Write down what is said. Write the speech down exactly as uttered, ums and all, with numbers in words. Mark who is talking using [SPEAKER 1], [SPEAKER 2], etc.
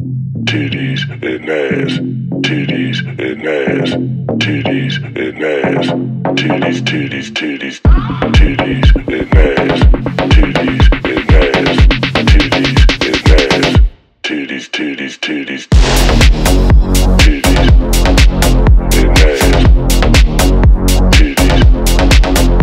[SPEAKER 1] titties and ass, titties and ass, titties and ass, titties, titties, titties, titties and ass, titties and ass, titties and ass, titties, titties, titties, titties and ass, titties.